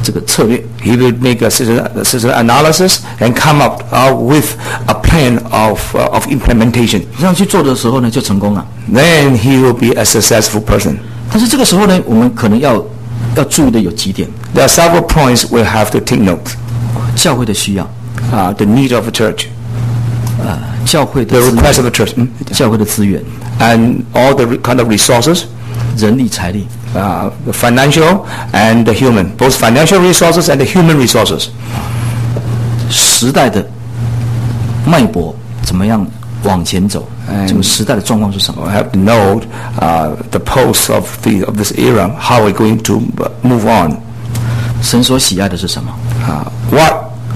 这个策略。 He will make a system, system analysis and come up uh, with a plan of uh, of implementation. 这样去做的时候呢，就成功了。 Then he will be a successful person. 但是这个时候呢，我们可能要要注意的有几点。 There are several points we have to take note. 教会的需要， Uh, the need of the church, 呃，教会的 the 资 request 源 of the church, mm? 教会的资源， and all the re- kind of resources, 人力财力， uh, the financial and the human, both financial resources and the human resources. 时代的脉搏怎么样往前走？这个时代的状况是什么？ We have to know uh, the pulse of the of this era. How we're going to move on. 神所喜爱的是什么？ Uh, what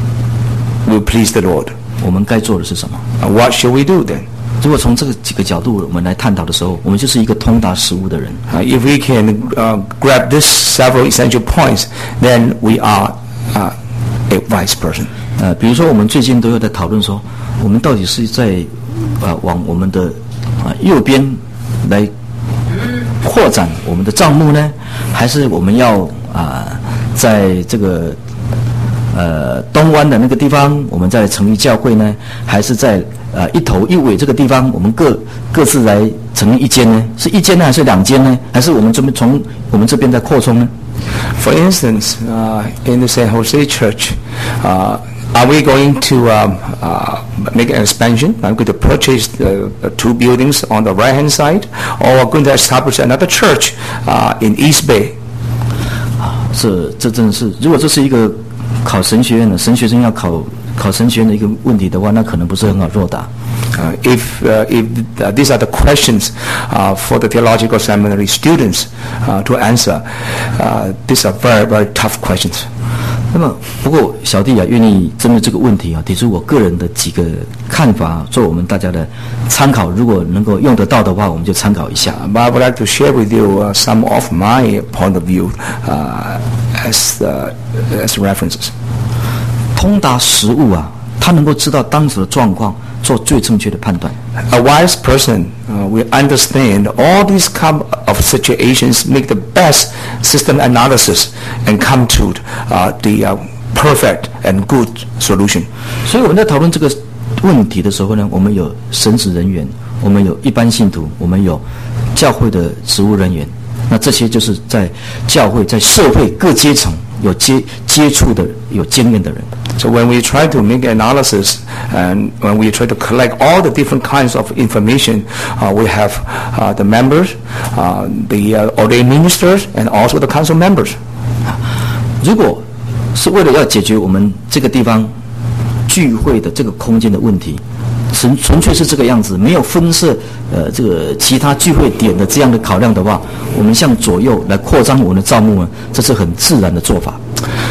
will please the Lord? 我们该做的是什么？ Uh, what shall we do then? 如果从这个几个角度我们来探讨的时候，我们就是一个通达实务的人。 Uh, if we can uh, grab this several essential points, then we are uh, a wise person. 呃，比如说我们最近都有在讨论说，我们到底是在呃往我们的啊、呃、右边来扩展我们的账目呢，还是我们要啊、呃、在这个呃东湾的那个地方，我们再成立教会呢，还是在呃一头一尾这个地方，我们各各自来成立一间呢？是一间呢，还是两间呢？还是我们这边从我们这边在扩充呢？ For instance, uh, in the San Jose Church, uh, are we going to um, uh, make an expansion? Are we going to purchase the, the two buildings on the right-hand side, or are we going to establish another church uh, in East Bay? 啊，这这真的是，如果这是一个考神学院的神学生要考考神学院的一个问题的话，那可能不是很好作答。 Uh, if uh, if uh, these are the questions uh, for the theological seminary students uh, to answer, uh, these are very very tough questions. 那么，不过小弟啊，愿意针对这个问题啊，提出我个人的几个看法，做我们大家的参考。如果能够用得到的话，我们就参考一下。 But I would like to share with you uh, some of my point of view uh, as uh, as references. 通达实务啊，他能够知道当时的状况，做最正确的判断。 A wise person uh, will understand all these kind of situations, make the best system analysis, and come to uh, the uh, perfect and good solution. 所以我们在讨论这个问题的时候呢，我们有神职人员，我们有一般信徒，我们有教会的职务人员。那这些就是在教会、在社会各阶层有接接触的、有经验的人。 So when we try to make analysis and when we try to collect all the different kinds of information, uh, we have uh, the members, uh, the uh, ordained ministers, and also the council members. 如果是为了要解决我们这个地方聚会的这个空间的问题，纯纯粹是这个样子，没有分设呃这个其他聚会点的这样的考量的话，我们向左右来扩张我们的帐幕呢，这是很自然的做法。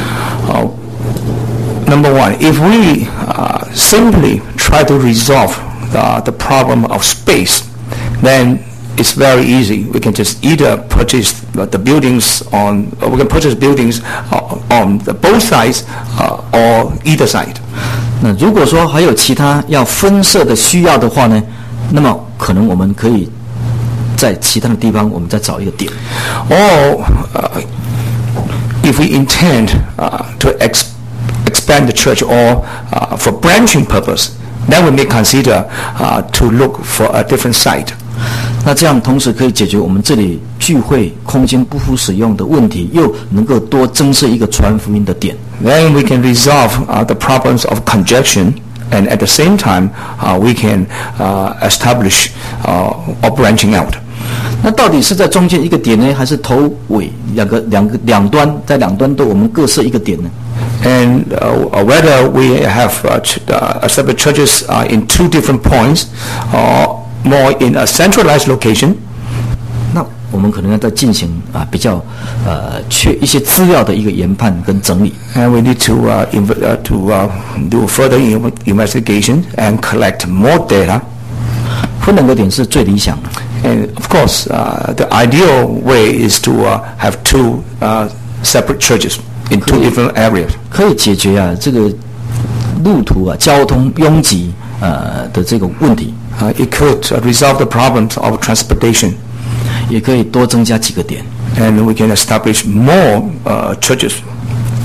Uh, Number one, if we uh, simply try to resolve uh, the problem of space, then it's very easy. We can just either purchase uh, the buildings on, or we can purchase buildings uh, on the both sides uh, or either side. 那如果说还有其他要分设的需要的话呢，那么可能我们可以在其他的地方我们再找一个点。 Or uh, if we intend uh, to ex expand the church or uh, for branching purpose, then we may consider uh, to look for a different site. 那这样同时可以解决我们这里聚会空间不敷使用的问题，又能够多增设一个传福音的点。 Then we can resolve uh, the problems of congestion, and at the same time, uh, we can uh, establish uh, or branching out. 那到底是在中间一个点呢，还是头尾两个两个两端，在两端都我们各设一个点呢？ And uh, whether we have uh, ch uh, separate churches uh, in two different points, or more in a centralized location. 那我们可能要再进行啊比较呃缺一些资料的一个研判跟整理。 And we need to uh, uh, to uh, do further investigation and collect more data. 分两个点是最理想的。 And of course, uh, the ideal way is to uh, have two uh, separate churches in two different areas. 可以解决啊这个路途啊交通拥挤呃的这个问题。 Uh, it could uh, resolve the problems of transportation. 也可以多增加几个点。 And we can establish more uh, churches.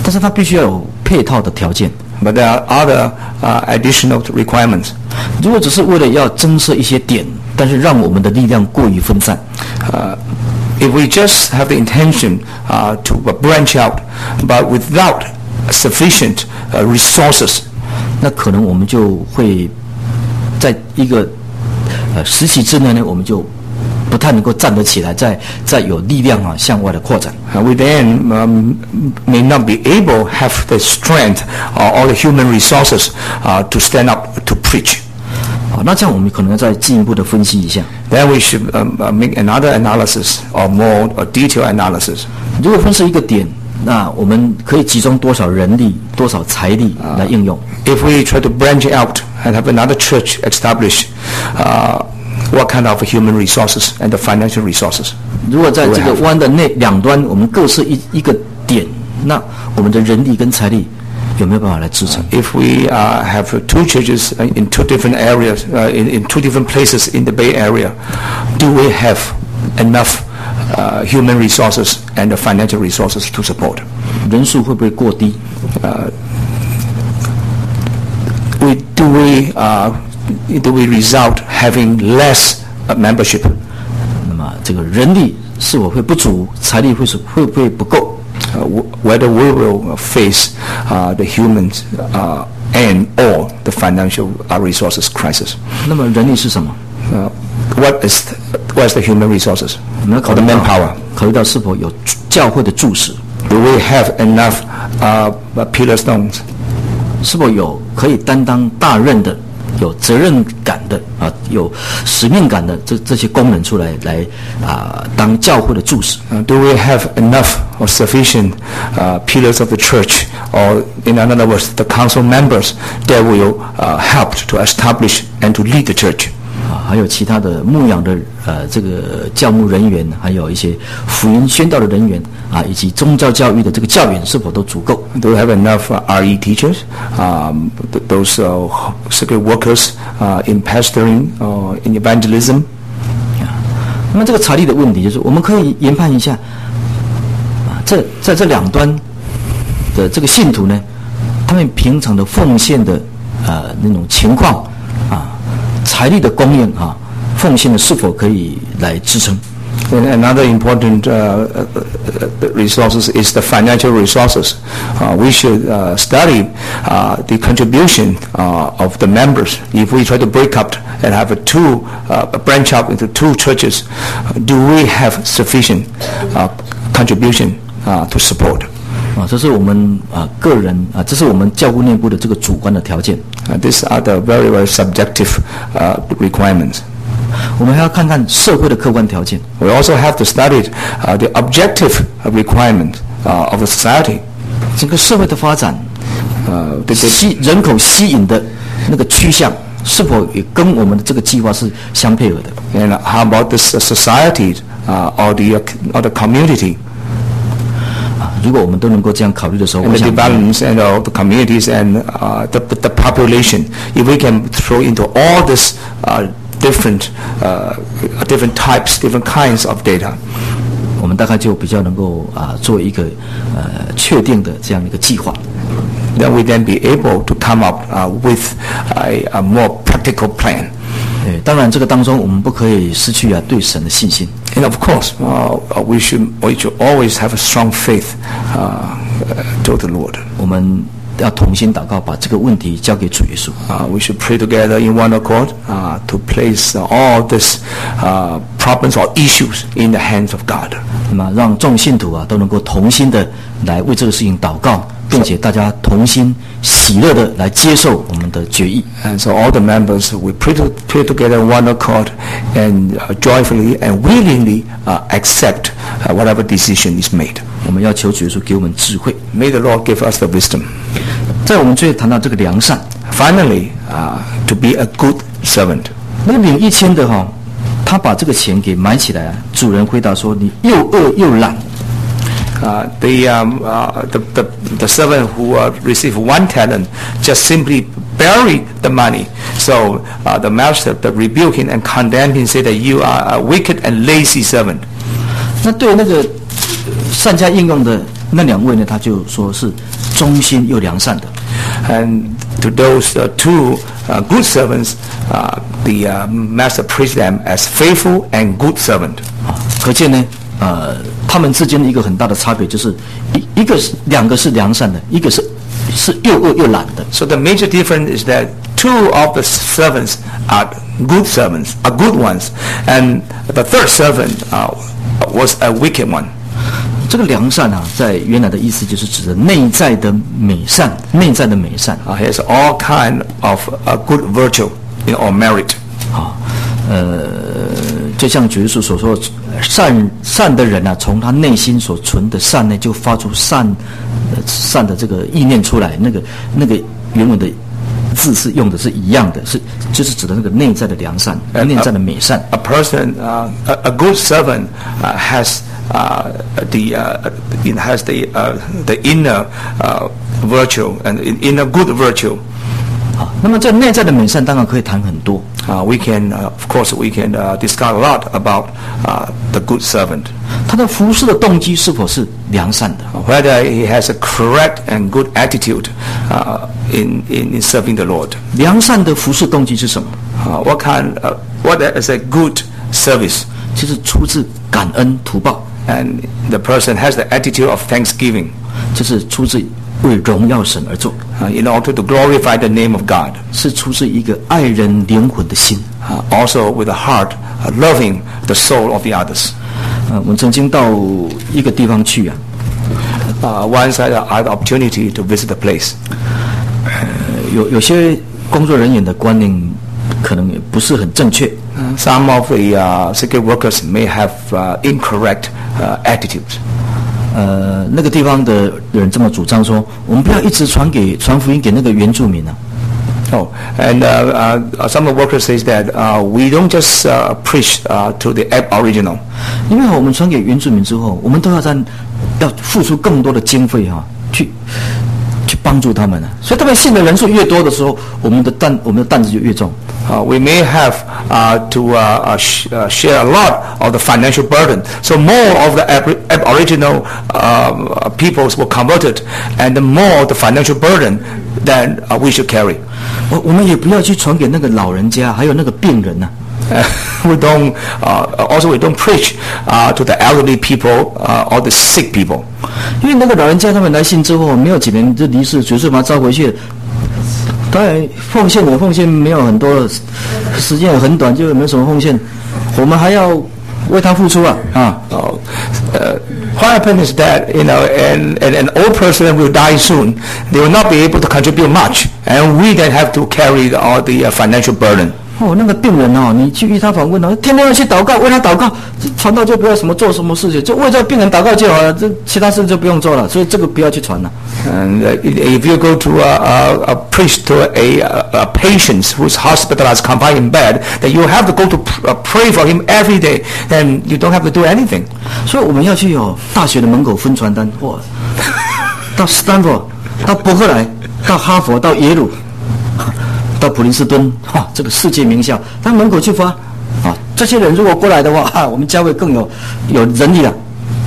但是它必须要有配套的条件。 But there are other uh, additional requirements. 如果只是为了要增设一些点，但是让我们的力量过于分散。 Uh, if we just have the intention uh, to branch out, but without sufficient uh, resources, 那可能我们就会在一个呃时期之内呢，我们就不太能够站得起来，再再有力量啊向外的扩展。 Uh, we then um, may not be able have the strength or all the human resources uh, to stand up to preach. 好，那这样我们可能要再进一步的分析一下。 Then we should um, uh, make another analysis or more or detailed analysis. 如果分是一个点，那我们可以集中多少人力、多少财力来应用？ If we try to branch out and have another church established, uh, what kind of human resources and the financial resources? 如果在这个湾的内两端，我们各设一一个点，那我们的人力跟财力有没有办法来支撑？ If we uh, have two churches in two different areas, uh, in, in two different places in the Bay Area, do we have enough uh, human resources and the financial resources to support? 人数会不会过低？ Uh, we, do we uh, do we result having less uh, membership? 那么这个人力是否会不足，财力会是会不会不够？ Uh, whether we will face uh, the human uh, and or the financial uh, resources crisis. 那么人力是什么？ Uh, what is the, what is the human resources 我们要 or 考 the 虑到 manpower? 考虑到是否有教会的注释， Do we have enough uh, pillar stones? 是否有可以担当大任的、有责任感的啊、有使命感的这这些工人出来来啊、当教会的注释？ Uh, do we have enough or sufficient uh, pillars of the church, or in other words, the council members that will uh, help to establish and to lead the church? 啊，还有其他的牧养的呃这个教牧人员，还有一些福音宣道的人员啊，以及宗教教育的这个教员是否都足够？ Do we have enough uh, R E teachers, um, th- those uh, secret workers uh, in pastoring or in evangelism? 那么这个财力的问题就是，我们可以研判一下啊，这在这两端的这个信徒呢，他们平常的奉献的呃那种情况啊，财力的供应啊，奉献的是否可以来支撑？ And another important uh, uh, resources is the financial resources. Uh, we should uh, study uh, the contribution uh, of the members. If we try to break up and have a two uh, branch out into two churches, uh, do we have sufficient uh, contribution uh, to support? 啊，这是我们啊个人啊，这是我们教会内部的这个主观的条件。 Uh, these are the very very subjective uh, requirements. 我们还要看看社会的客观条件。 We also have to study uh, the objective requirement uh, of the society. 整个社会的发展， 呃，对对吸人口吸引的那个趋向，是否也跟我们的这个计划是相配合的？ And how about this uh, society uh, or the uh, or the community 啊，如果我们都能够这样考虑的时候， and 我 the 想， developments and uh, the communities and uh, the the population? If we can throw into all this uh, different uh, different types, different kinds of data, 我们大概就比较能够啊做一个呃确定的这样一个计划。 then we then be able to come up uh, with a, a more practical plan. 对，当然这个当中我们不可以失去啊对神的信心。 And of course, uh, we should we should always have a strong faith uh, to the Lord. 我们要同心祷告，把这个问题交给主耶稣。 Uh, we should pray together in one accord uh, to place uh, all these uh, problems or issues in the hands of God. 那么让众信徒啊都能够同心的来为这个事情祷告，并且大家同心喜乐的来接受我们的决议。 And so all the members, we pray, to, pray together in one accord and uh, joyfully and willingly uh, accept uh, whatever decision is made. 我们要求主耶稣给我们智慧。 May the Lord give us the wisdom. 在我们最后谈到这个良善， Finally, uh, to be a good servant. 那个领一千的哈、他把这个钱给埋起来啊，主人回答说：“你又饿又懒。” Uh, the, um, uh, the, the, the servant who uh, received one talent just simply buried the money. So uh, the master the rebuked him and condemned him, said that you are a wicked and lazy servant. 那对那个善加应用的那两位呢，他就说是忠心又良善的。 And to those uh, two uh, good servants, uh, the uh, master praised them as faithful and good servant. 啊，可见呢，呃，他们之间的一个很大的差别就是一一个是两个是良善的，一个是是又恶又懒的。 So the major difference is that two of the servants are good servants, are good ones, and the third servant uh, was a wicked one. 这个良善啊，在原来的意思就是指的内在的美善，内在的美善。 Uh, he has all kind of uh, good virtue in or merit. 啊，呃，就像主耶稣所说，善善的人啊，从他内心所存的善呢，就发出善、呃、善的这个意念出来。那个那个原文的字是用的是一样的，是就是指的那个内在的良善，内在的美善。 A person, uh, a, a good servant, uh, has uh, the uh, it has the uh, the inner uh, virtue and inner good virtue. 好，那么这内在的美善当然可以谈很多。 Uh, we can, uh, of course, we can uh, discuss a lot about uh, the good servant. 他的服事的动机是否是良善的？ Whether he has a correct and good attitude uh, in, in in serving the Lord. 良善的服事动机是什么？ Uh, what kind? Uh, what is a good service? 就是出自感恩图报， And the person has the attitude of thanksgiving. 就是出自为荣耀神而做， Uh, in order to glorify the name of God. 是出自一个爱人灵魂的心。 Uh, also with a heart uh, loving the soul of the others. 呃，我们曾经到一个地方去啊， Uh, once I had the opportunity to visit the place. 呃，有有些工作人员的观念可能也不是很正确。 Uh, some of the uh, security workers may have uh, incorrect uh, attitudes. 呃，那个地方的人这么主张说，我们不要一直传给传福音给那个原住民啊。 Oh, and uh, uh, some of the workers says that uh, we don't just uh, preach uh, to the Aboriginal. 因为我们传给原住民之后，我们都要在要付出更多的经费哈、啊，去去帮助他们啊。所以他们信的人数越多的时候，我们的担我们的担子就越重。 Uh, we may have uh, to uh, uh, sh- uh, share a lot of the financial burden. So more of the ab- Aboriginal uh, peoples were converted, and the more of the financial burden that uh, we should carry. 我我们也不要去传给那个老人家，还有那个病人呐、 Uh, 啊。 we don't uh, also we don't preach uh, to the elderly people uh, or the sick people. 因为那个老人家他们来信之后，没有几年就离世，主是把他招回去了。当然奉献的奉献没有很多，时间也很短，就没有什么奉献。我们还要为他付出啊啊！ Uh, uh, what happens is that you know, and, and an old person will die soon. They will not be able to contribute much, and we then have to carry the, all the uh, financial burden. 哦，那个病人哦，你去与他访问哦，天天要去祷告，为他祷告，传道就不要什么做什么事情，就为这个病人祷告就好了，这其他事就不用做了，所以这个不要去传了。 And uh, if you go to a, a, a preach to a, a, a patient who's hospitalized, confined in bed, then you have to go to pr- uh, pray for him every day, and you don't have to do anything. 所以我们要去哦，大学的门口分传单，哇，到斯坦福，到伯克莱，到哈佛，到耶鲁。到普林斯顿，哈，这个世界名校，他门口去发，啊，这些人如果过来的话，哈，我们教会更有有人力了。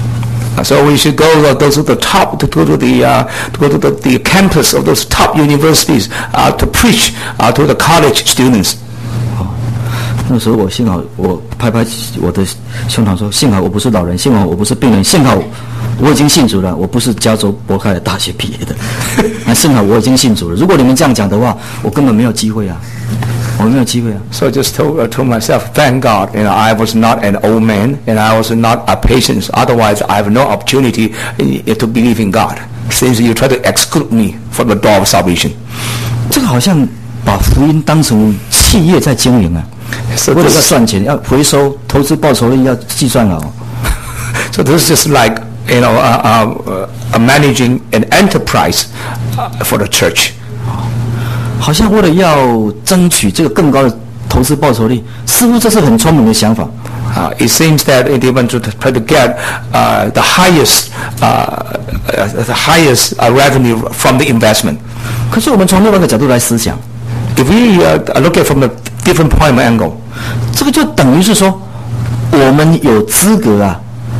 So we should go to those to the top, to go to the uh, to go to the, the campus of those top universities uh, to preach uh, to the college students. 那时候我幸好，我拍拍我的胸膛说，幸好我不是老人，幸好我不是病人，幸好我已经信主了，我不是加州伯克莱大学毕业的，那幸好我已经信主了。如果你们这样讲的话，我根本没有机会啊，我没有机会啊。 So I just told, uh, told myself, thank God, you know, I was not an old man, and I was not a patient. Otherwise, I have no opportunity uh, to believe in God. Since you try to exclude me from the door of salvation. 这个好像把福音当成企业在经营啊。 So 为了要 this, 赚钱，要回收、投资报酬率要计算好。 so this is just like, you know, uh, uh, uh, managing an enterprise uh, for the church. 好像为了要争取这个更高的投资报酬率，似乎这是很聪明的想法。 Uh, it seems that they want to try to get uh, the highest, uh, uh, the highest uh, revenue from the investment. 可是我们从另外一个角度来思想， If we uh, look at it from a different point of angle, 这个就等于是说，我们有资格啊，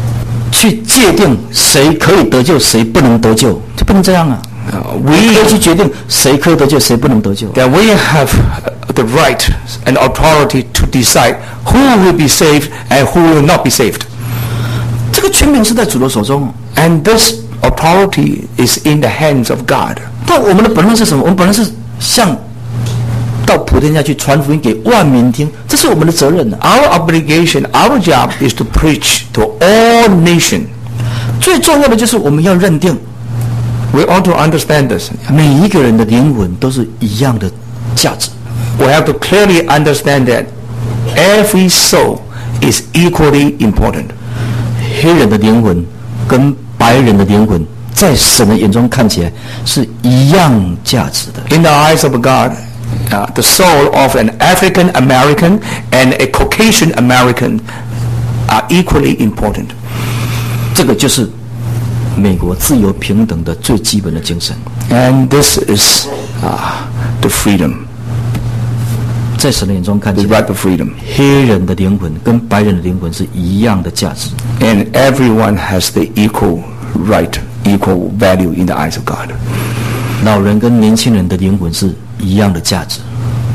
去界定谁可以得救，谁不能得救，就不能这样啊。 Uh, 可以 we 去决定谁可以得救，谁不能得救。 that we have the right and authority to decide who will be saved and who will not be saved. 这个权柄是在主的手中， And this authority is in the hands of God. 但我们的本分是什么？我们本分是向到普天下去传福音给万民听，这是我们的责任的。 Our obligation, our job is to preach to all nations. 最重要的就是我们要认定， We ought to understand this. 每一个人的灵魂都是一样的价值。 We have to clearly understand that every soul is equally important. 黑人的灵魂跟白人的灵魂，在神的眼中看起来是一样价值的。 In the eyes of God, uh, the soul of an African American and a Caucasian American are equally important. 这个就是美国自由平等的最基本的精神。 And this is uh, the freedom, 在神的眼中看 the 起来， right of freedom. 黑人的灵魂跟白人的灵魂是一样的价值。 And everyone has the equal right, equal value in the eyes of God. 老人跟年轻人的灵魂是一样的价值。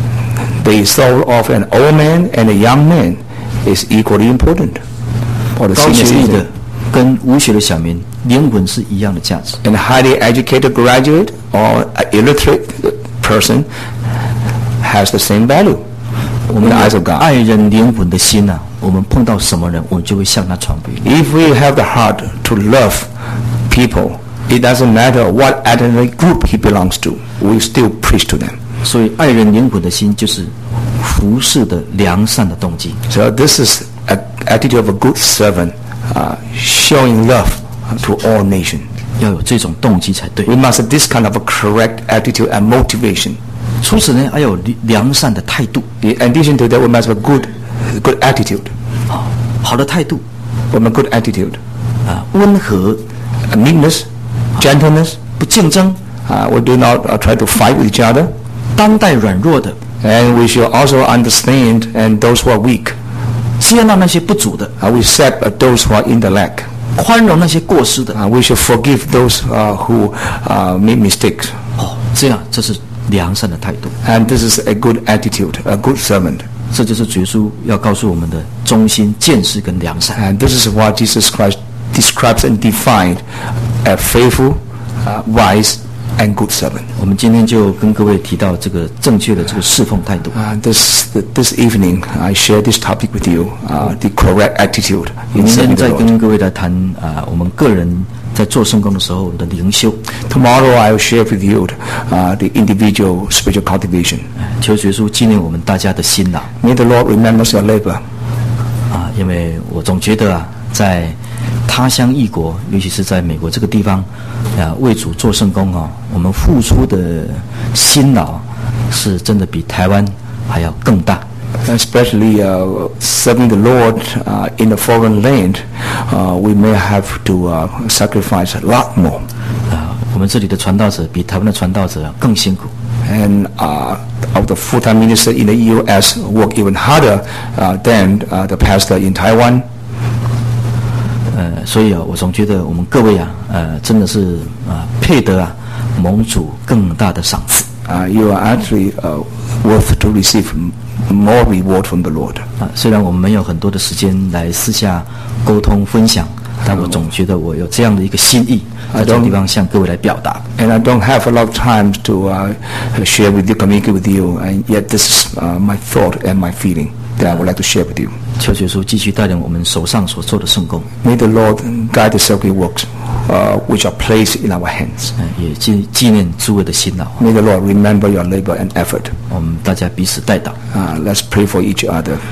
The soul of an old man and a young man is equally important. Or the 高 senior 学历 citizen. 的跟无学的小民灵魂是一样的价值。 And a highly educated graduate or an illiterate person has the same value 我 in 们 the eyes 有 of God. 爱人灵魂的心啊，我们碰到什么人，我们就会向他传福音。 If we have the heart to love people, it doesn't matter what ethnic group he belongs to, we still preach to them. 所以，爱人灵魂的心就是服侍的良善的动机。 So this is an attitude of a good servant, uh, showing love to all nations. 要有这种动机才对。 We must have this kind of a correct attitude and motivation. 除此呢，还有良善的态度 In addition to that, we must have a good, good attitude. 啊，好的态度 We have a good attitude. 啊，温和， Uh, meekness, gentleness. 不竞争， Uh, we do not uh, try to fight with each other. 担待软弱的， And we should also understand and those who are weak. 接纳那些不足的， Uh, we accept uh, those who are in the lack. 宽容那些过失的。 Uh, we should forgive those uh, who uh, make mistakes. 哦，这样这是良善的态度。 And this is a good attitude, a good servant. 这就是主耶稣要告诉我们的忠心、见识跟良善。 And this is what Jesus Christ describes and defined a faithful, uh, wise, and good servant. 我们今天就跟各位提到这个正确的这个侍奉态度。 Uh, this this evening, I share this topic with you, uh, the correct attitude 明 in 天 serving 再 the Lord. 跟各位来谈啊、我们个人在做圣工的时候的灵修。 Tomorrow, I will share with you uh, the individual spiritual cultivation. 求主耶稣纪念我们大家的辛劳 May the Lord remember your labor. 啊，因为我总觉得啊，在他乡异国，尤其是在美国这个地方啊，为主做圣工啊，我们付出的辛劳是真的比台湾还要更大。 Especially uh, serving the Lord uh, in a foreign land, uh, we may have to uh, sacrifice a lot more. 啊，我们这里的传道者比台湾的传道者更辛苦。 And uh, of the full-time minister in the U S work even harder uh, than uh, the pastor in Taiwan. 呃，所以啊，我总觉得我们各位啊，呃，真的是啊，配得啊蒙主更大的赏赐 Uh, you are actually uh, worth to receive m- more reward from the Lord. 啊。虽然我们没有很多的时间来私下沟通分享，但我总觉得我有这样的一个心意，在这个地方向各位来表达。 And I don't have a lot of time to uh, share with you, communicate with you, and yet this is uh, my thought and my feeling that I would like to share with you. 求耶稣继续带领我们手上所做的圣工， May the Lord guide the circuit works uh, which are placed in our hands. 呃，也纪纪念诸位的辛劳， May the Lord remember your labor and effort. 我们大家彼此代祷。 Uh, let's pray for each other.